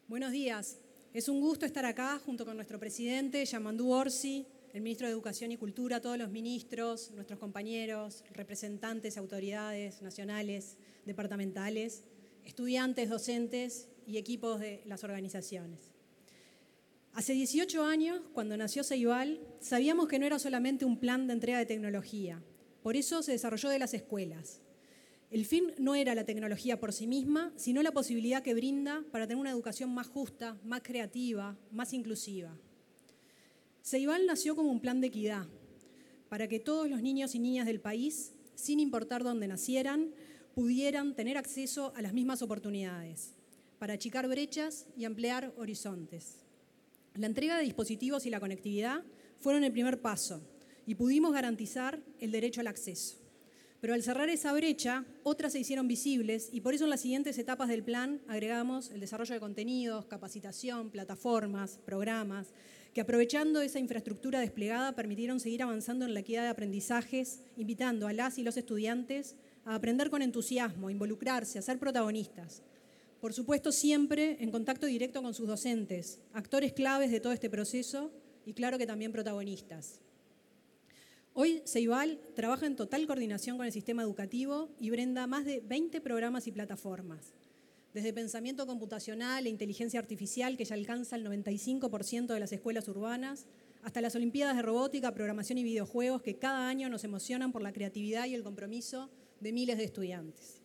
Buenos días. Es un gusto estar acá junto con nuestro presidente, Yamandu Orsi, el ministro de Educación y Cultura, todos los ministros, nuestros compañeros, representantes, autoridades nacionales, departamentales, estudiantes, docentes y equipos de las organizaciones. Hace 18 años, cuando nació Ceibal, sabíamos que no era solamente un plan de entrega de tecnología. Por eso se desarrolló de las escuelas. El fin no era la tecnología por sí misma, sino la posibilidad que brinda para tener una educación más justa, más creativa, más inclusiva. Ceibal nació como un plan de equidad, para que todos los niños y niñas del país, sin importar dónde nacieran, pudieran tener acceso a las mismas oportunidades, para achicar brechas y ampliar horizontes. La entrega de dispositivos y la conectividad fueron el primer paso y pudimos garantizar el derecho al acceso. Pero al cerrar esa brecha, otras se hicieron visibles y por eso en las siguientes etapas del plan agregamos el desarrollo de contenidos, capacitación, plataformas, programas, que aprovechando esa infraestructura desplegada permitieron seguir avanzando en la equidad de aprendizajes, invitando a las y los estudiantes a aprender con entusiasmo, a involucrarse, a ser protagonistas. Por supuesto, siempre en contacto directo con sus docentes, actores claves de todo este proceso y claro que también protagonistas. Hoy Ceibal trabaja en total coordinación con el sistema educativo y brinda más de 20 programas y plataformas, desde pensamiento computacional e inteligencia artificial, que ya alcanza el 95% de las escuelas urbanas, hasta las Olimpiadas de Robótica, Programación y Videojuegos, que cada año nos emocionan por la creatividad y el compromiso de miles de estudiantes.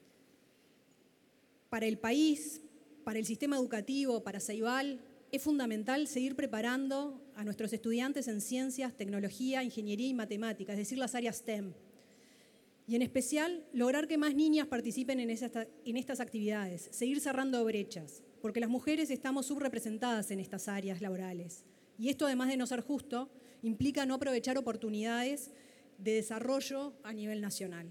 Para el país, para el sistema educativo, para Ceibal, es fundamental seguir preparando a nuestros estudiantes en ciencias, tecnología, ingeniería y matemáticas, es decir, las áreas STEM. Y en especial, lograr que más niñas participen en estas actividades, seguir cerrando brechas, porque las mujeres estamos subrepresentadas en estas áreas laborales. Y esto, además de no ser justo, implica no aprovechar oportunidades de desarrollo a nivel nacional.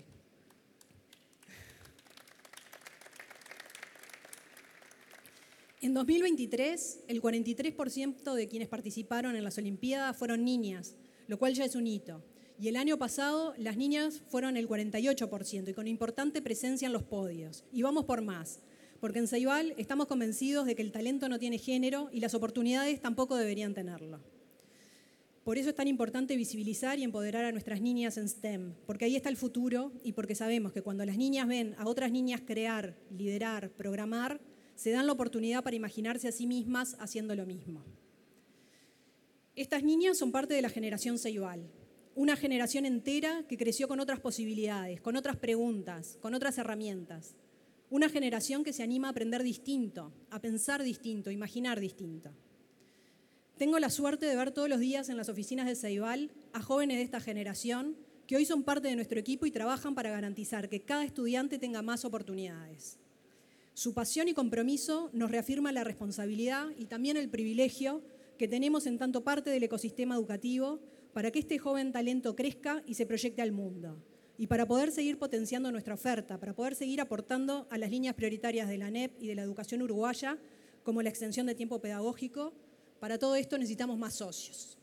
En 2023, el 43% de quienes participaron en las Olimpiadas fueron niñas, lo cual ya es un hito. Y el año pasado, las niñas fueron el 48% y con importante presencia en los podios. Y vamos por más, porque en Ceibal estamos convencidos de que el talento no tiene género y las oportunidades tampoco deberían tenerlo. Por eso es tan importante visibilizar y empoderar a nuestras niñas en STEM, porque ahí está el futuro y porque sabemos que cuando las niñas ven a otras niñas crear, liderar, programar, se dan la oportunidad para imaginarse a sí mismas haciendo lo mismo. Estas niñas son parte de la generación Ceibal, una generación entera que creció con otras posibilidades, con otras preguntas, con otras herramientas. Una generación que se anima a aprender distinto, a pensar distinto, a imaginar distinto. Tengo la suerte de ver todos los días en las oficinas de Ceibal a jóvenes de esta generación que hoy son parte de nuestro equipo y trabajan para garantizar que cada estudiante tenga más oportunidades. Su pasión y compromiso nos reafirma la responsabilidad y también el privilegio que tenemos en tanto parte del ecosistema educativo para que este joven talento crezca y se proyecte al mundo. Y para poder seguir potenciando nuestra oferta, para poder seguir aportando a las líneas prioritarias de la ANEP y de la educación uruguaya, como la extensión de tiempo pedagógico, para todo esto necesitamos más socios.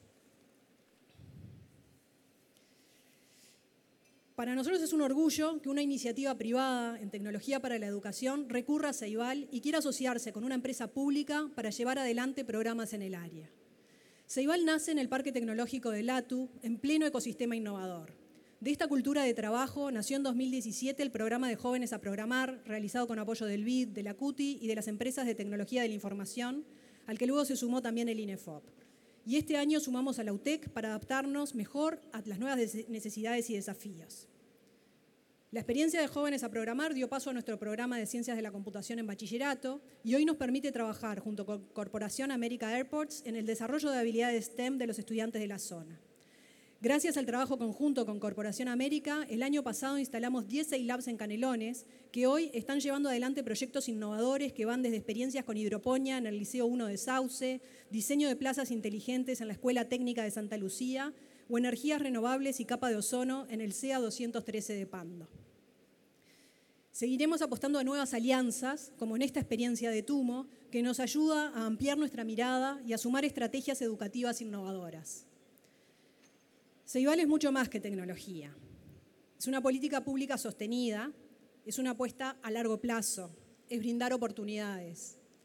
Para nosotros es un orgullo que una iniciativa privada en tecnología para la educación recurra a Ceibal y quiera asociarse con una empresa pública para llevar adelante programas en el área. Ceibal nace en el Parque Tecnológico de Latu, en pleno ecosistema innovador. De esta cultura de trabajo nació en 2017 el programa de Jóvenes a Programar, realizado con apoyo del BID, de la CUTI y de las empresas de tecnología de la información, al que luego se sumó también el INEFOP. Y este año sumamos a la UTEC para adaptarnos mejor a las nuevas necesidades y desafíos. La experiencia de Jóvenes a Programar dio paso a nuestro programa de Ciencias de la Computación en Bachillerato y hoy nos permite trabajar junto con Corporación América Airports en el desarrollo de habilidades STEM de los estudiantes de la zona. Gracias al trabajo conjunto con Corporación América, el año pasado instalamos 10 Ceilabs en Canelones, que hoy están llevando adelante proyectos innovadores que van desde experiencias con hidroponía en el Liceo 1 de Sauce, diseño de plazas inteligentes en la Escuela Técnica de Santa Lucía o energías renovables y capa de ozono en el CEA 213 de Pando. Seguiremos apostando a nuevas alianzas, como en esta experiencia de Tumo, que nos ayuda a ampliar nuestra mirada y a sumar estrategias educativas innovadoras. Ceibal es mucho más que tecnología. Es una política pública sostenida, es una apuesta a largo plazo, es brindar oportunidades.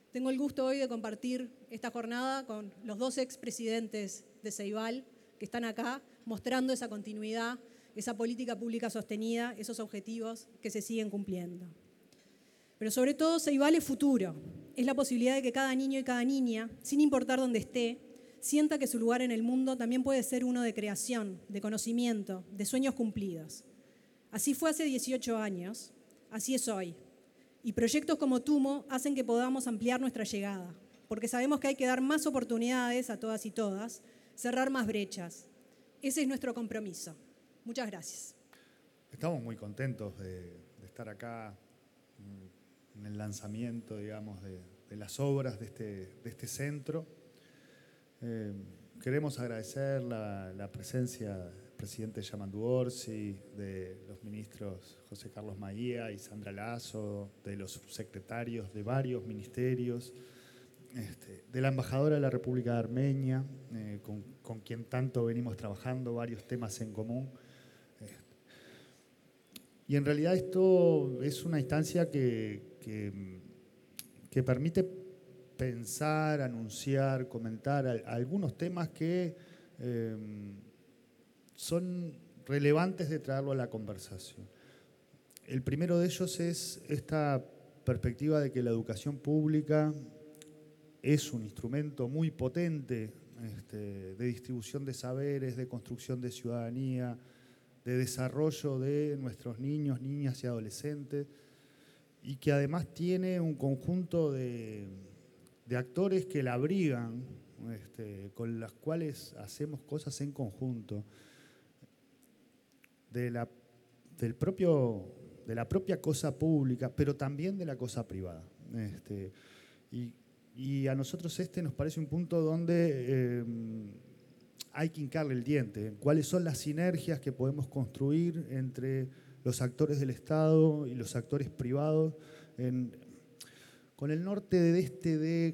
Tengo el gusto hoy de compartir esta jornada con los dos expresidentes de Ceibal que están acá mostrando esa continuidad, esa política pública sostenida, esos objetivos que se siguen cumpliendo. Pero sobre todo Ceibal es futuro, es la posibilidad de que cada niño y cada niña, sin importar dónde esté, sienta que su lugar en el mundo también puede ser uno de creación, de conocimiento, de sueños cumplidos. Así fue hace 18 años, así es hoy. Y proyectos como TUMO hacen que podamos ampliar nuestra llegada, porque sabemos que hay que dar más oportunidades a todas y todas, cerrar más brechas. Ese es nuestro compromiso. Muchas gracias. Estamos muy contentos de estar acá en el lanzamiento, digamos, de las obras de este centro. Queremos agradecer la presencia del presidente Yamandu Orsi, de los ministros José Carlos Maía y Sandra Lazo, de los subsecretarios de varios ministerios, de la embajadora de la República de Armenia, con quien tanto venimos trabajando varios temas en común. Y en realidad esto es una instancia que permite pensar, anunciar, comentar algunos temas que son relevantes de traerlo a la conversación. El primero de ellos es esta perspectiva de que la educación pública es un instrumento muy potente de distribución de saberes, de construcción de ciudadanía, de desarrollo de nuestros niños, niñas y adolescentes, y que además tiene un conjunto de actores que la abrigan, con las cuales hacemos cosas en conjunto, de la propia cosa pública, pero también de la cosa privada. Y a nosotros nos parece un punto donde hay que hincarle el diente, cuáles son las sinergias que podemos construir entre los actores del Estado y los actores privados, con el norte de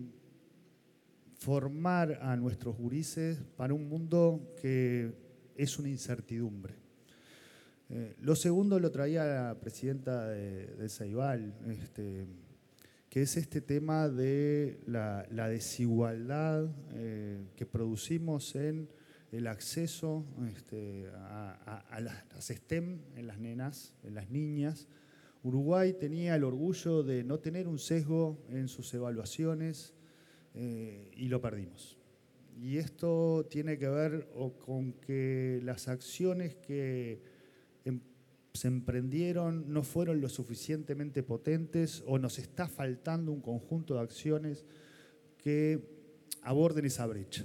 formar a nuestros gurises para un mundo que es una incertidumbre. Lo segundo lo traía la presidenta de Ceibal, que es este tema de la desigualdad que producimos en el acceso a las STEM en las nenas, en las niñas. Uruguay tenía el orgullo de no tener un sesgo en sus evaluaciones y lo perdimos. Y esto tiene que ver con que las acciones que se emprendieron no fueron lo suficientemente potentes o nos está faltando un conjunto de acciones que aborden esa brecha.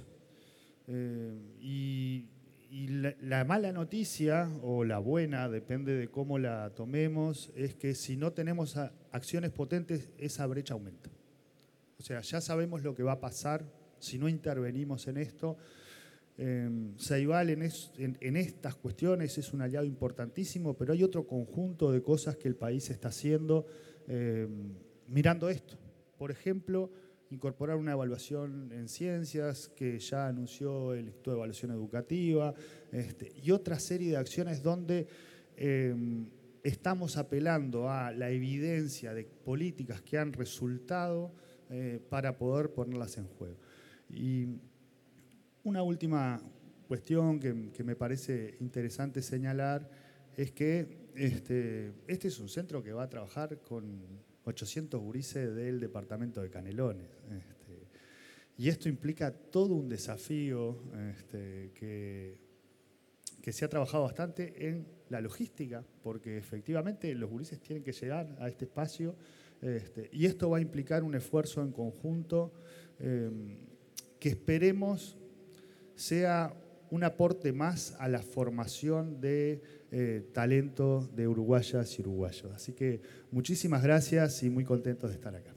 Y la mala noticia, o la buena, depende de cómo la tomemos, es que si no tenemos acciones potentes, esa brecha aumenta. O sea, ya sabemos lo que va a pasar si no intervenimos en esto. Ceibal en estas cuestiones es un aliado importantísimo, pero hay otro conjunto de cosas que el país está haciendo mirando esto. Por ejemplo, incorporar una evaluación en ciencias que ya anunció el Instituto de Evaluación Educativa, y otra serie de acciones donde estamos apelando a la evidencia de políticas que han resultado para poder ponerlas en juego. Y una última cuestión que me parece interesante señalar es que este es un centro que va a trabajar con 800 gurises del departamento de Canelones. Y esto implica todo un desafío que se ha trabajado bastante en la logística, porque efectivamente los gurises tienen que llegar a este espacio, y esto va a implicar un esfuerzo en conjunto que esperemos sea un aporte más a la formación de talento de uruguayas y uruguayos. Así que muchísimas gracias y muy contentos de estar acá.